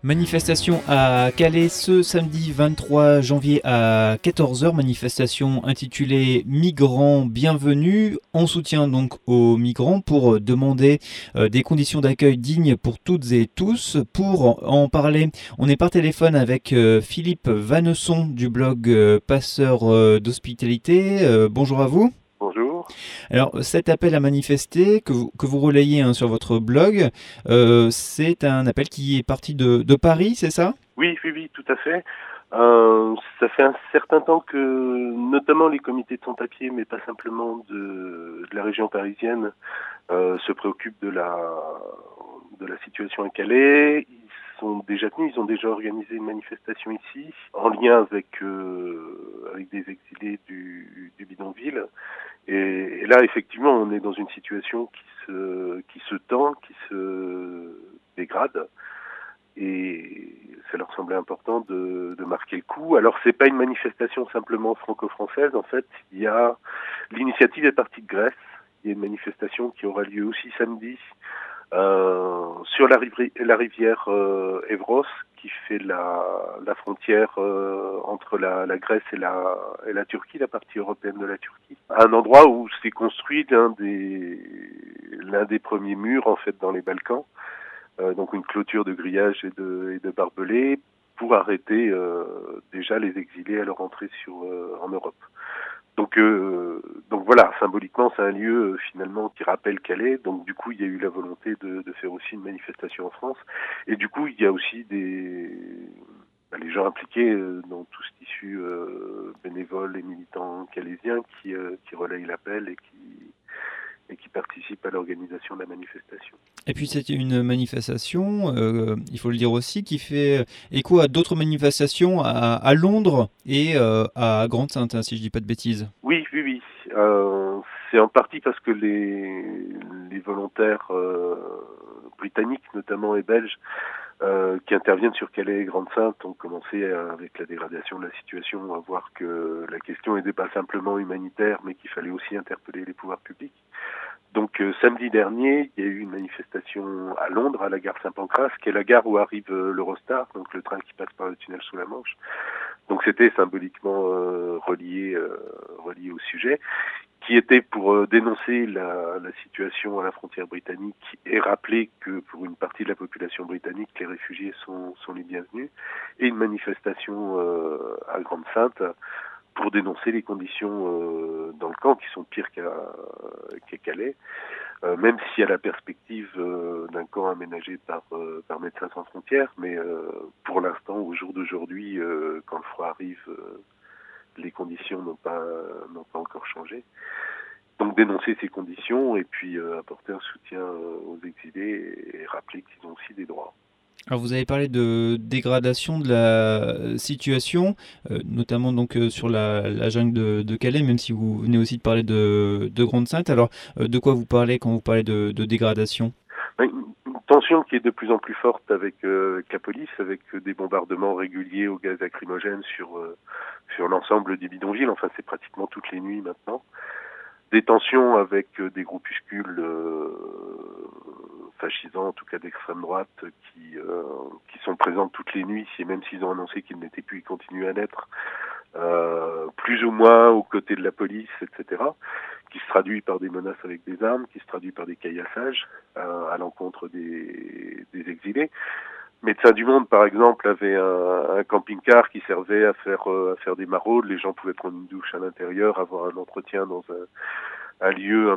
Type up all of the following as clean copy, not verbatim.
Manifestation à Calais ce samedi 23 janvier à 14h, manifestation intitulée Migrants bienvenus, en soutien donc aux migrants pour demander des conditions d'accueil dignes pour toutes et tous. Pour en parler, on est par téléphone avec Philippe Vannesson du blog Passeur d'Hospitalité. Bonjour à vous. Bonjour. Alors, cet appel à manifester que vous relayez sur votre blog, c'est un appel qui est parti de Paris, c'est ça? Oui, oui, oui, tout à fait. Ça fait un certain temps que, notamment les comités de sans-papiers, mais pas simplement de la région parisienne, se préoccupent de la situation à Calais. Ils sont déjà venus, ils ont déjà organisé une manifestation ici, en lien avec des exilés du bidonville. Et là, effectivement, on est dans une situation qui se tend, qui se dégrade. Et ça leur semblait important de marquer le coup. Alors, c'est pas une manifestation simplement franco-française. En fait, l'initiative est partie de Grèce. Il y a une manifestation qui aura lieu aussi samedi sur la rivière Evros, qui fait la frontière entre la Grèce et la Turquie, la partie européenne de la Turquie. Un endroit où s'est construit l'un des premiers murs en fait dans les Balkans. Donc une clôture de grillage et de barbelés pour arrêter déjà les exilés à leur entrée en Europe. Donc voilà, symboliquement, c'est un lieu finalement qui rappelle Calais. Donc du coup, il y a eu la volonté de faire aussi une manifestation en France. Et du coup, il y a aussi les gens impliqués dans tout ce tissu bénévole et militants calaisiens qui relayent l'appel et qui participent à l'organisation de la manifestation. Et puis c'est une manifestation, il faut le dire aussi, qui fait écho à d'autres manifestations à Londres et à Grande-Synthe, hein, si je dis pas de bêtises. Oui, oui, oui. C'est en partie parce que les volontaires britanniques, notamment et belges, qui interviennent sur Calais et Grande-Synthe ont commencé avec la dégradation de la situation à voir que la question n'était pas simplement humanitaire, mais qu'il fallait aussi interpeller les pouvoirs publics. Donc samedi dernier, il y a eu une manifestation à Londres, à la gare Saint-Pancras, qui est la gare où arrive l'Eurostar, donc le train qui passe par le tunnel sous la Manche. Donc c'était symboliquement relié au sujet, qui était pour dénoncer la situation à la frontière britannique et rappeler que pour une partie de la population britannique, les réfugiés sont les bienvenus, et une manifestation à Grande-Synthe pour dénoncer les conditions dans le camp qui sont pires qu'à Calais, même s'il y a la perspective d'un camp aménagé par Médecins sans frontières, mais pour l'instant, au jour d'aujourd'hui, quand le froid arrive, les conditions n'ont pas encore changé. Donc dénoncer ces conditions et puis apporter un soutien aux exilés et rappeler qu'ils ont aussi des droits. Alors vous avez parlé de dégradation de la situation, notamment donc sur la jungle de Calais, même si vous venez aussi de parler de Grande-Synthe. Alors de quoi vous parlez quand vous parlez de dégradation? Une tension qui est de plus en plus forte avec la police, avec des bombardements réguliers au gaz lacrymogène sur l'ensemble des bidonvilles. Enfin, c'est pratiquement toutes les nuits maintenant. Des tensions avec des groupuscules fascisants, en tout cas d'extrême droite, qui sont présents toutes les nuits, et même s'ils ont annoncé qu'ils n'étaient plus, ils continuent à l'être, plus ou moins aux côtés de la police, etc., qui se traduit par des menaces avec des armes, qui se traduit par des caillassages à l'encontre des exilés. Médecins du Monde, par exemple, avait un camping-car qui servait à faire des maraudes. Les gens pouvaient prendre une douche à l'intérieur, avoir un entretien dans un lieu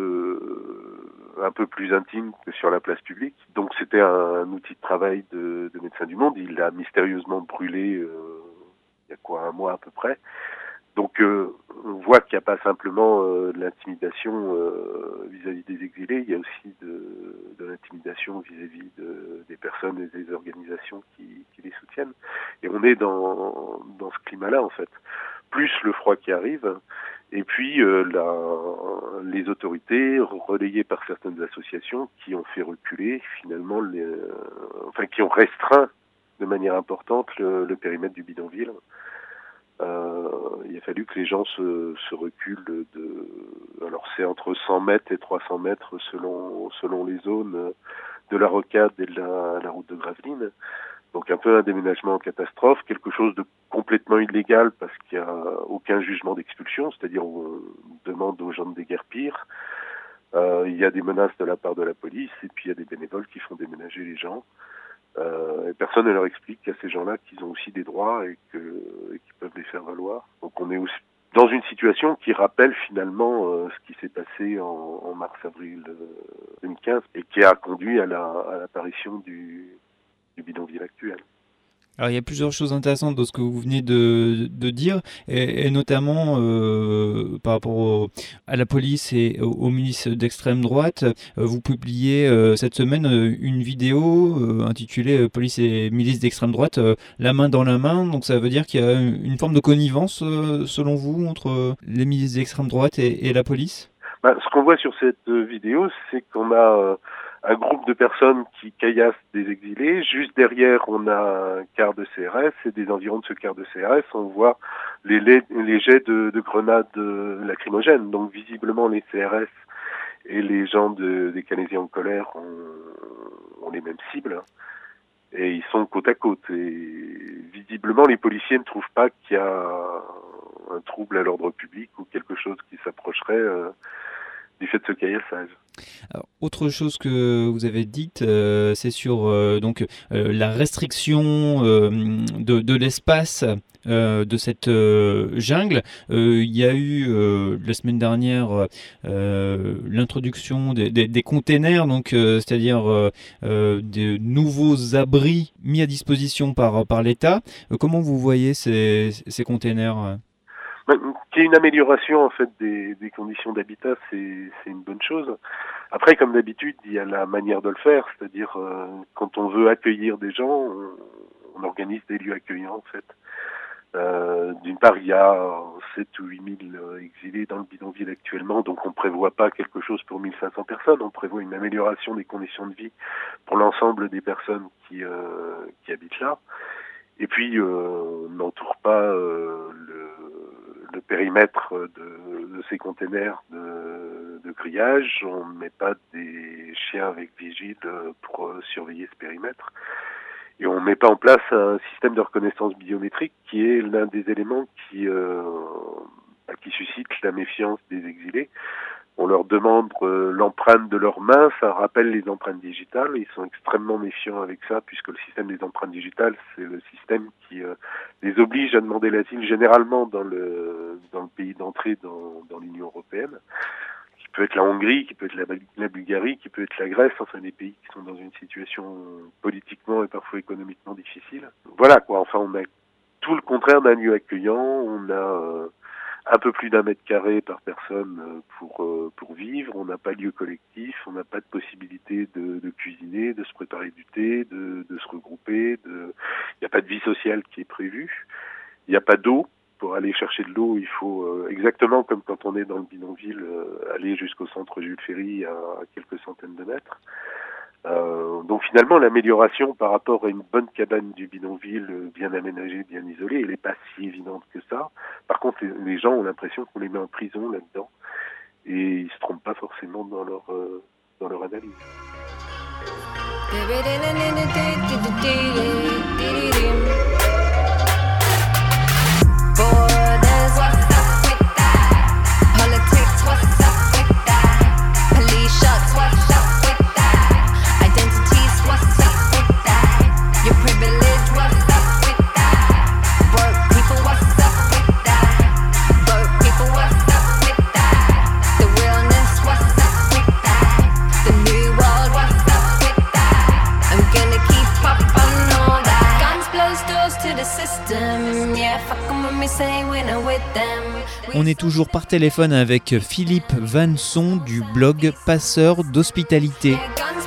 un peu plus intime que sur la place publique. Donc c'était un outil de travail de Médecins du Monde. Il l'a mystérieusement brûlé il y a un mois à peu près. Donc on voit qu'il n'y a pas simplement de l'intimidation vis-à-vis des exilés, il y a aussi de l'intimidation vis-à-vis des personnes et des organisations qui les soutiennent. Et on est dans ce climat-là en fait. Plus le froid qui arrive, et puis les autorités relayées par certaines associations qui ont fait reculer finalement qui ont restreint de manière importante le périmètre du bidonville. Il a fallu que les gens se reculent alors c'est entre 100 mètres et 300 mètres selon les zones de la rocade et de la route de Gravelines. Donc un peu un déménagement en catastrophe, quelque chose de complètement illégal parce qu'il n'y a aucun jugement d'expulsion, c'est-à-dire on demande aux gens de déguerpir. Il y a des menaces de la part de la police et puis il y a des bénévoles qui font déménager les gens. Et personne ne leur explique à ces gens-là qu'ils ont aussi des droits et qu'ils peuvent les faire valoir. Donc on est aussi dans une situation qui rappelle finalement ce qui s'est passé en mars-avril 2015 et qui a conduit à l'apparition du bidonville actuel. Alors il y a plusieurs choses intéressantes dans ce que vous venez de dire, et notamment par rapport à la police et aux milices d'extrême droite. Vous publiez cette semaine une vidéo intitulée Police et milices d'extrême droite, la main dans la main. Donc ça veut dire qu'il y a une forme de connivence, selon vous, entre les milices d'extrême droite et la police ? Ce qu'on voit sur cette vidéo, c'est qu'on a un groupe de personnes qui caillassent des exilés. Juste derrière, on a un quart de CRS et des environs de ce quart de CRS, on voit les jets de grenades lacrymogènes. Donc visiblement, les CRS et les gens des Canaisiens en colère ont les mêmes cibles. Et ils sont côte à côte. Et visiblement, les policiers ne trouvent pas qu'il y a un trouble à l'ordre public ou quelque chose qui s'approcherait du fait de ce caillassage. Alors, autre chose que vous avez dite, c'est sur la restriction de l'espace de cette jungle. Il y a eu la semaine dernière l'introduction des containers, donc c'est-à-dire des nouveaux abris mis à disposition par l'État. Comment vous voyez ces containers ? Qu'il y ait une amélioration en fait des conditions d'habitat, c'est une bonne chose. Après, comme d'habitude, il y a la manière de le faire, c'est-à-dire quand on veut accueillir des gens, on organise des lieux accueillants en fait. D'une part, il y a 7 ou 8 000 exilés dans le bidonville actuellement, donc on prévoit pas quelque chose pour 1500 personnes, on prévoit une amélioration des conditions de vie pour l'ensemble des personnes qui habitent là. Et puis, on n'entoure pas le périmètre de ces containers de grillage. On ne met pas des chiens avec vigile pour surveiller ce périmètre. Et on ne met pas en place un système de reconnaissance biométrique qui est l'un des éléments qui suscite la méfiance des exilés. On leur demande l'empreinte de leurs mains, ça rappelle les empreintes digitales. Ils sont extrêmement méfiants avec ça, puisque le système des empreintes digitales, c'est le système qui les oblige à demander l'asile généralement dans le pays d'entrée dans l'Union européenne, qui peut être la Hongrie, qui peut être la Bulgarie, qui peut être la Grèce, enfin des pays qui sont dans une situation politiquement et parfois économiquement difficile. Voilà quoi, enfin on a tout le contraire d'un lieu accueillant, on a un peu plus d'1 mètre carré par personne pour vivre, on n'a pas de lieu collectif, on n'a pas de possibilité de cuisiner, de se préparer du thé, de se regrouper, il n'y a pas de vie sociale qui est prévue, il n'y a pas d'eau. Pour aller chercher de l'eau, il faut, exactement comme quand on est dans le bidonville, aller jusqu'au centre Jules Ferry à quelques centaines de mètres. Donc finalement, l'amélioration par rapport à une bonne cabane du bidonville, bien aménagée, bien isolée, elle n'est pas si évidente que ça. Par contre, les gens ont l'impression qu'on les met en prison là-dedans et ils se trompent pas forcément dans leur analyse. On est toujours par téléphone avec Philippe Vanson du blog Passeurs d'Hospitalité.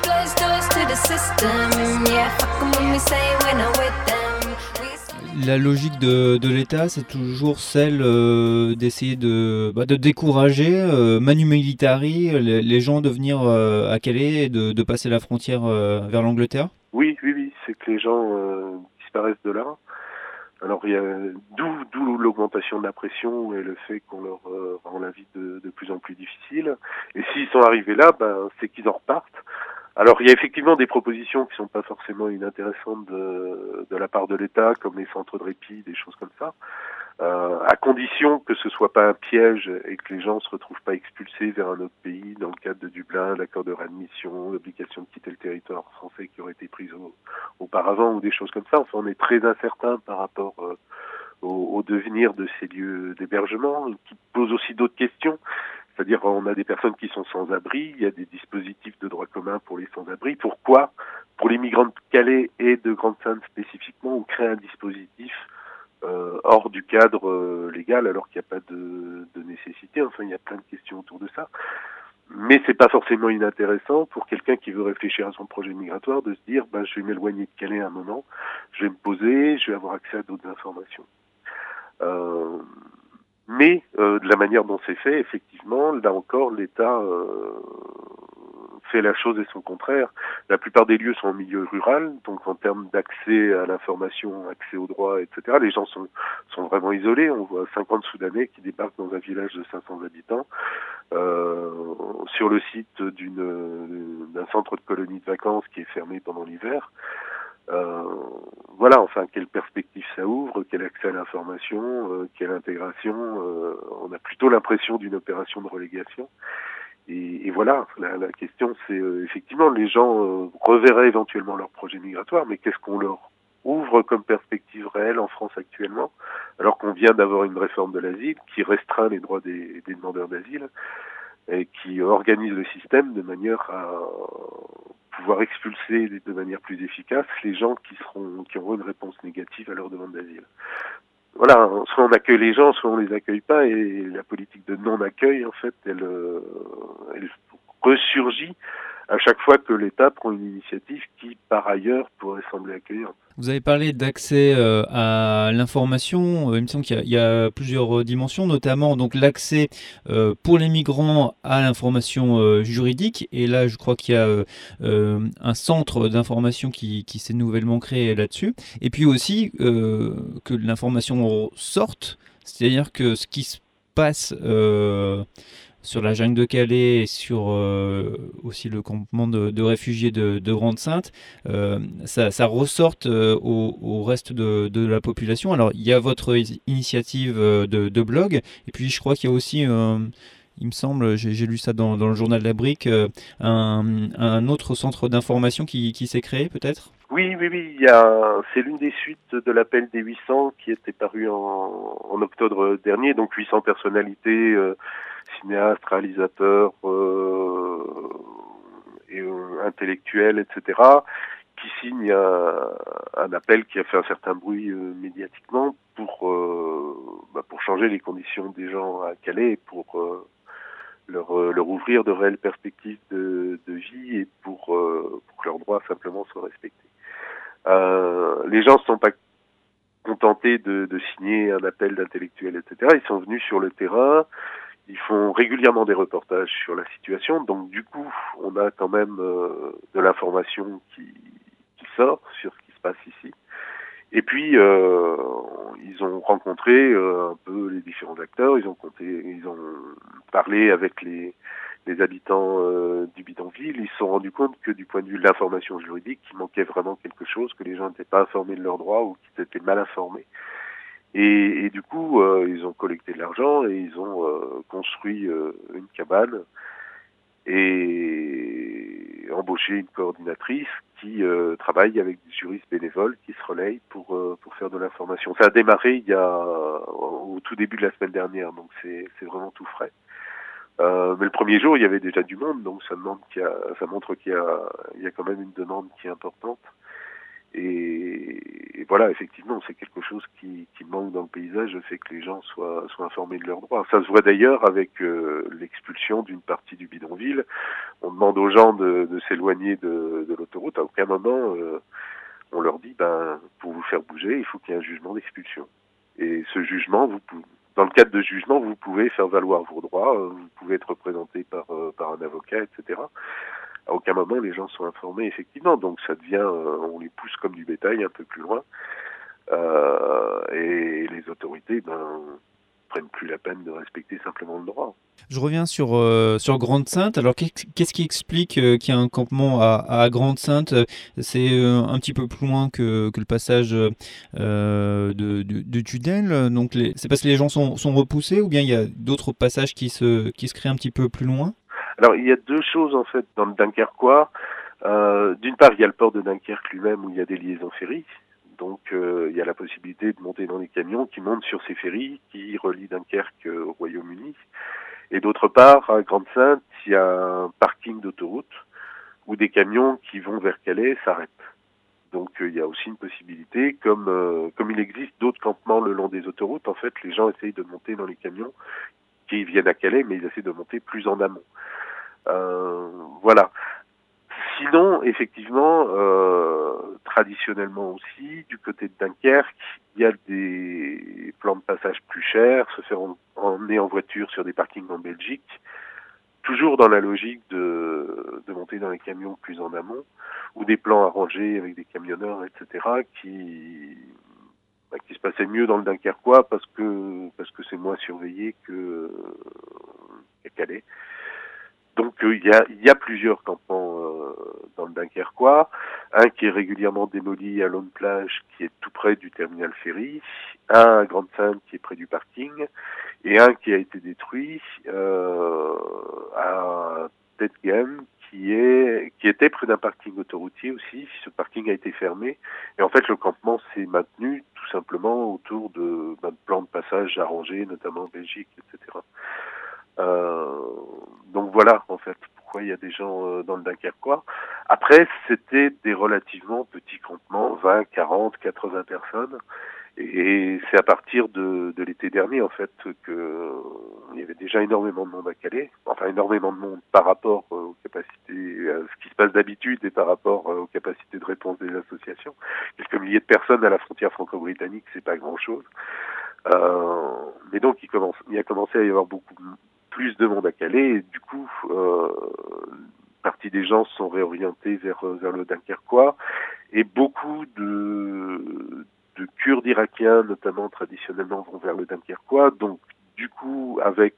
La logique de l'État, c'est toujours celle d'essayer de décourager, manu militari, les gens de venir à Calais et de passer la frontière vers l'Angleterre. Oui, c'est que les gens disparaissent de là. Alors il y a d'où l'augmentation de la pression et le fait qu'on leur rend la vie de plus en plus difficile. Et s'ils sont arrivés là, c'est qu'ils en repartent. Alors, il y a effectivement des propositions qui sont pas forcément inintéressantes de la part de l'État, comme les centres de répit, des choses comme ça, à condition que ce soit pas un piège et que les gens se retrouvent pas expulsés vers un autre pays dans le cadre de Dublin, l'accord de réadmission, l'obligation de quitter le territoire français qui aurait été prise auparavant ou des choses comme ça. Enfin, on est très incertain par rapport au devenir de ces lieux d'hébergement, qui posent aussi d'autres questions. C'est-à-dire, on a des personnes qui sont sans abri, il y a des dispositifs de droit commun pour les sans-abri. Pourquoi, pour les migrants de Calais et de Grande-Sainte spécifiquement, on crée un dispositif hors du cadre légal alors qu'il n'y a pas de nécessité? Enfin, il y a plein de questions autour de ça. Mais c'est pas forcément inintéressant pour quelqu'un qui veut réfléchir à son projet migratoire de se dire, je vais m'éloigner de Calais un moment, je vais me poser, je vais avoir accès à d'autres informations. Mais de la manière dont c'est fait, effectivement, là encore, l'État fait la chose et son contraire. La plupart des lieux sont en milieu rural, donc en termes d'accès à l'information, accès aux droits, etc., les gens sont vraiment isolés. On voit 50 Soudanais qui débarquent dans un village de 500 habitants sur le site d'un centre de colonie de vacances qui est fermé pendant l'hiver. Voilà, enfin, quelle perspective ça ouvre, quel accès à l'information, quelle intégration. On a plutôt l'impression d'une opération de relégation. Et voilà, la question, c'est effectivement, les gens reverraient éventuellement leur projet migratoire, mais qu'est-ce qu'on leur ouvre comme perspective réelle en France actuellement, alors qu'on vient d'avoir une réforme de l'asile qui restreint les droits des demandeurs d'asile et qui organise le système de manière à pouvoir expulser de manière plus efficace les gens qui auront une réponse négative à leur demande d'asile. Voilà, soit on accueille les gens, soit on les accueille pas, et la politique de non-accueil, en fait, elle ressurgit à chaque fois que l'État prend une initiative qui, par ailleurs, pourrait sembler accueillante. Vous avez parlé d'accès à l'information. Il me semble qu'il y a plusieurs dimensions, notamment donc l'accès pour les migrants à l'information juridique. Et là, je crois qu'il y a un centre d'information qui s'est nouvellement créé là-dessus. Et puis aussi que l'information sorte, c'est-à-dire que ce qui se passe sur la jungle de Calais et sur aussi le campement de réfugiés de Grande-Sainte, ça ressorte au reste de la population. Alors, il y a votre initiative de blog, et puis je crois qu'il y a aussi, il me semble, j'ai lu ça dans le journal de la Brique, un autre centre d'information qui s'est créé, peut-être? Oui, c'est l'une des suites de l'appel des 800 qui était paru en octobre dernier, donc 800 personnalités, cinéastes, réalisateurs et intellectuels, etc., qui signent un appel qui a fait un certain bruit médiatiquement pour changer les conditions des gens à Calais et pour leur ouvrir de réelles perspectives de vie et pour que leurs droits simplement soient respectés. Les gens ne sont pas contentés de signer un appel d'intellectuels, etc. Ils sont venus sur le terrain, ils font régulièrement des reportages sur la situation, donc du coup, on a quand même de l'information qui sort sur ce qui se passe ici. Et puis, ils ont rencontré un peu les différents acteurs, ils ont parlé avec les habitants du bidonville. Ils se sont rendus compte que du point de vue de l'information juridique, il manquait vraiment quelque chose, que les gens n'étaient pas informés de leurs droits ou qu'ils étaient mal informés. Et du coup, ils ont collecté de l'argent et ils ont construit une cabane et embauché une coordinatrice qui travaille avec des juristes bénévoles qui se relayent pour faire de l'information. Ça a démarré au tout début de la semaine dernière, donc c'est vraiment tout frais. Mais le premier jour, il y avait déjà du monde, donc ça montre qu'il y a quand même une demande qui est importante. Et voilà, effectivement, c'est quelque chose qui manque dans le paysage, le fait que les gens soient informés de leurs droits. Ça se voit d'ailleurs avec l'expulsion d'une partie du bidonville. On demande aux gens de s'éloigner de l'autoroute. À aucun moment, on leur dit, pour vous faire bouger, il faut qu'il y ait un jugement d'expulsion. Et ce jugement, dans le cadre de jugement, vous pouvez faire valoir vos droits, vous pouvez être représenté par un avocat, etc. À aucun moment les gens sont informés, effectivement, donc ça devient, on les pousse comme du bétail un peu plus loin, et les autorités, prennent plus la peine de respecter simplement le droit. Je reviens sur Grande-Synthe. Alors, qu'est-ce qui explique qu'il y a un campement à Grande-Synthe? C'est un petit peu plus loin que le passage du tunnel. Donc, c'est parce que les gens sont repoussés, ou bien il y a d'autres passages qui se créent un petit peu plus loin? Alors, il y a deux choses, en fait, dans le Dunkerquois. D'une part, il y a le port de Dunkerque lui-même où il y a des liaisons ferries. Donc, il y a la possibilité de monter dans des camions qui montent sur ces ferries qui relient Dunkerque au Royaume-Uni. Et d'autre part, à Grande-Synthe, il y a un parking d'autoroute où des camions qui vont vers Calais s'arrêtent. Donc, il y a aussi une possibilité, comme il existe d'autres campements le long des autoroutes, en fait, les gens essayent de monter dans les camions qui viennent à Calais, mais ils essaient de monter plus en amont. Voilà. Sinon, effectivement, traditionnellement aussi, du côté de Dunkerque, il y a des plans de passage plus chers, se faire emmener en voiture sur des parkings en Belgique, toujours dans la logique de monter dans les camions plus en amont, ou des plans arrangés avec des camionneurs, etc., qui se passaient mieux dans le Dunkerquois parce que c'est moins surveillé qu'à Calais. Donc il y a plusieurs campements dans le Dunkerquois, un qui est régulièrement démoli à Lonne Plage, qui est tout près du terminal ferry, un à Grande-Synthe qui est près du parking, et un qui a été détruit à Tetgem, qui était près d'un parking autoroutier aussi. Ce parking a été fermé, et en fait le campement s'est maintenu tout simplement autour de plans de passage arrangés, notamment en Belgique, etc. Donc voilà, en fait, pourquoi il y a des gens dans le Dunkerquois. Après, c'était des relativement petits campements, 20, 40, 80 personnes. Et c'est à partir de l'été dernier, en fait, que il y avait déjà énormément de monde à Calais. Enfin, énormément de monde par rapport aux capacités, à ce qui se passe d'habitude et par rapport aux capacités de réponse des associations. Quelques milliers de personnes à la frontière franco-britannique, c'est pas grand-chose. Mais donc, il a commencé à y avoir beaucoup plus de monde à Calais, et du coup, une partie des gens se sont réorientés vers le Dunkerquois, et beaucoup de Kurdes irakiens, notamment traditionnellement, vont vers le Dunkerquois. Donc, du coup, avec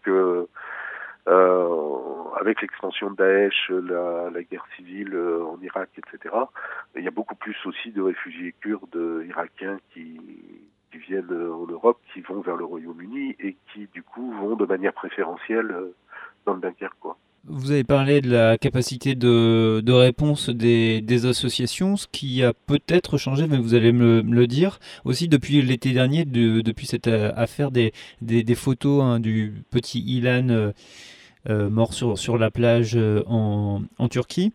l'expansion de Daesh, la guerre civile en Irak, etc., il y a beaucoup plus aussi de réfugiés kurdes irakiens qui viennent en Europe, qui vont vers le Royaume-Uni et qui, du coup, vont de manière préférentielle dans le Dunkerquois. Vous avez parlé de la capacité de réponse des associations, ce qui a peut-être changé, mais vous allez me le dire. Aussi, depuis l'été dernier, depuis cette affaire des photos du petit Ilan mort sur la plage en Turquie.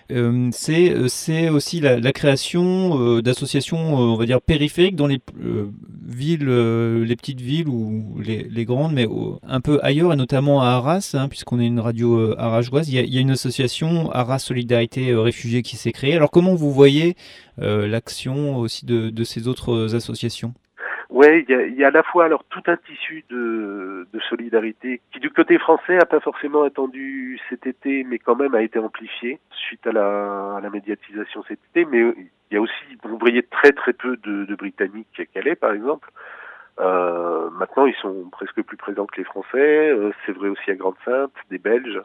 C'est aussi la création d'associations, on va dire, périphériques dans les villes, les petites villes ou les grandes, mais un peu ailleurs, et notamment à Arras, puisqu'on est une radio arageoise. Il y a une association, Arras Solidarité Réfugiés, qui s'est créée. Alors, comment vous voyez l'action aussi de ces autres associations ? Ouais, il y a à la fois alors tout un tissu de solidarité qui du côté français a pas forcément attendu cet été, mais quand même a été amplifié suite à la médiatisation cet été. Mais il y a aussi, vous voyez très très peu de Britanniques à Calais, par exemple. Maintenant, ils sont presque plus présents que les Français. C'est vrai aussi à Grande-Synthe, des Belges.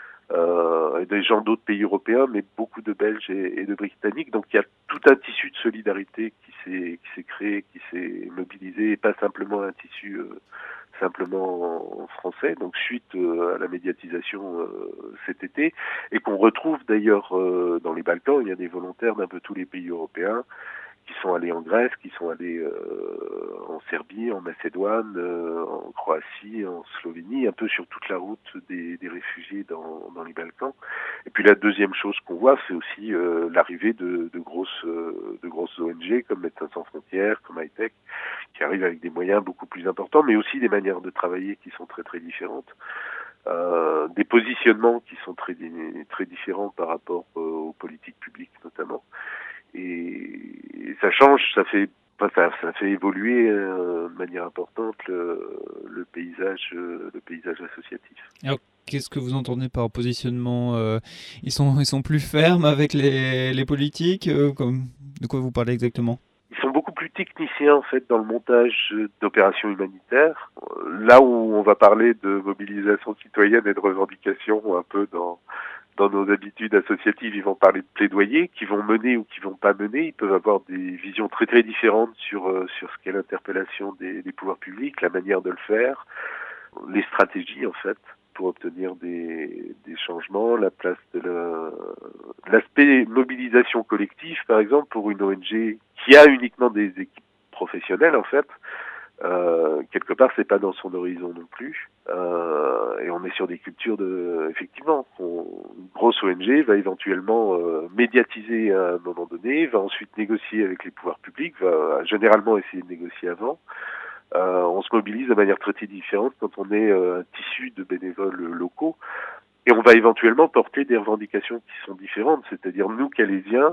Et des gens d'autres pays européens, mais beaucoup de Belges et de Britanniques. Donc il y a tout un tissu de solidarité qui s'est créé, qui s'est mobilisé, et pas simplement un tissu simplement français. Donc suite à la médiatisation cet été, et qu'on retrouve d'ailleurs dans les Balkans. Il y a des volontaires d'un peu tous les pays européens qui sont allés en Grèce, qui sont allés en Serbie, en Macédoine, en Croatie, en Slovénie, un peu sur toute la route des réfugiés dans les Balkans. Et puis la deuxième chose qu'on voit, c'est aussi l'arrivée de grosses ONG comme Médecins sans frontières, comme Hightech, qui arrivent avec des moyens beaucoup plus importants, mais aussi des manières de travailler qui sont très très différentes. Des positionnements qui sont très très différents par rapport aux politiques publiques notamment. Et ça change, ça fait évoluer de manière importante le paysage associatif. Alors, qu'est-ce que vous entendez par positionnement? Ils sont plus fermes avec les politiques, de quoi vous parlez exactement? Ils sont beaucoup plus technicien en fait dans le montage d'opérations humanitaires. Là où on va parler de mobilisation citoyenne et de revendication un peu dans nos habitudes associatives, ils vont parler de plaidoyer, qui vont mener ou qui vont pas mener. Ils peuvent avoir des visions très très différentes sur ce qu'est l'interpellation des pouvoirs publics, la manière de le faire, les stratégies en fait pour obtenir des changements, la place de l'aspect mobilisation collective par exemple pour une ONG qui a uniquement des équipes professionnelles en fait. Quelque part, c'est pas dans son horizon non plus. Et on est sur des cultures effectivement, une grosse ONG va éventuellement médiatiser à un moment donné, va ensuite négocier avec les pouvoirs publics, va généralement essayer de négocier avant. On se mobilise de manière très différente quand on est un tissu de bénévoles locaux. Et on va éventuellement porter des revendications qui sont différentes, c'est-à-dire nous, Calaisiens,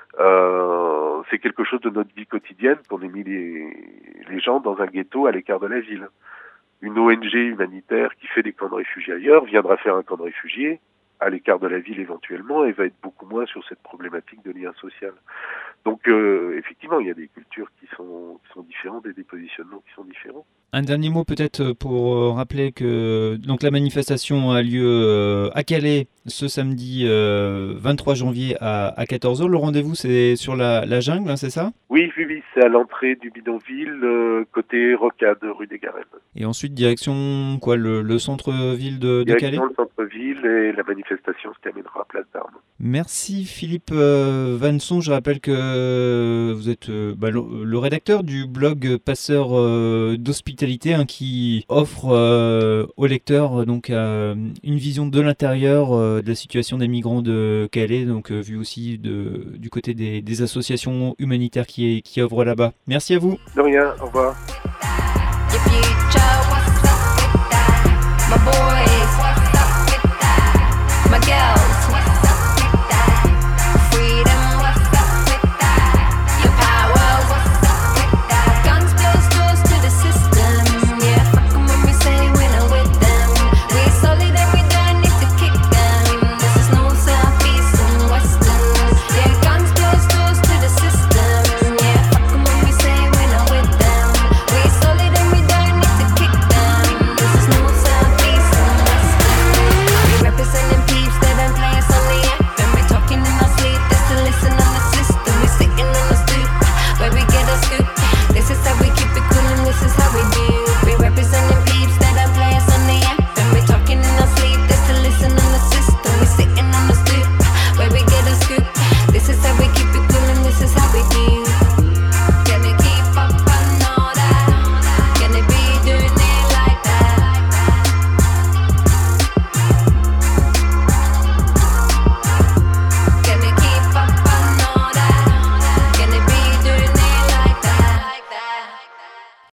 c'est quelque chose de notre vie quotidienne qu'on ait mis les gens dans un ghetto à l'écart de la ville. Une ONG humanitaire qui fait des camps de réfugiés ailleurs viendra faire un camp de réfugiés à l'écart de la ville éventuellement et va être beaucoup moins sur cette problématique de lien social. Donc effectivement, il y a des cultures qui sont différentes et des positionnements qui sont différents. Un dernier mot peut-être pour rappeler que donc la manifestation a lieu à Calais ce samedi 23 janvier à 14h. Le rendez-vous c'est sur la jungle, hein, c'est ça ? Oui, c'est à l'entrée du bidonville, côté Rocade, rue des Garennes. Et ensuite direction quoi, le centre-ville de Calais ? Direction le centre-ville et la manifestation se terminera à Place d'Armes. Merci Philippe Vanson. Je rappelle que vous êtes le rédacteur du blog Passeur d'Hospitalité qui offre aux lecteurs donc une vision de l'intérieur de la situation des migrants de Calais, donc vu aussi du côté des associations humanitaires qui œuvrent là-bas. Merci à vous. De rien, au revoir. My boy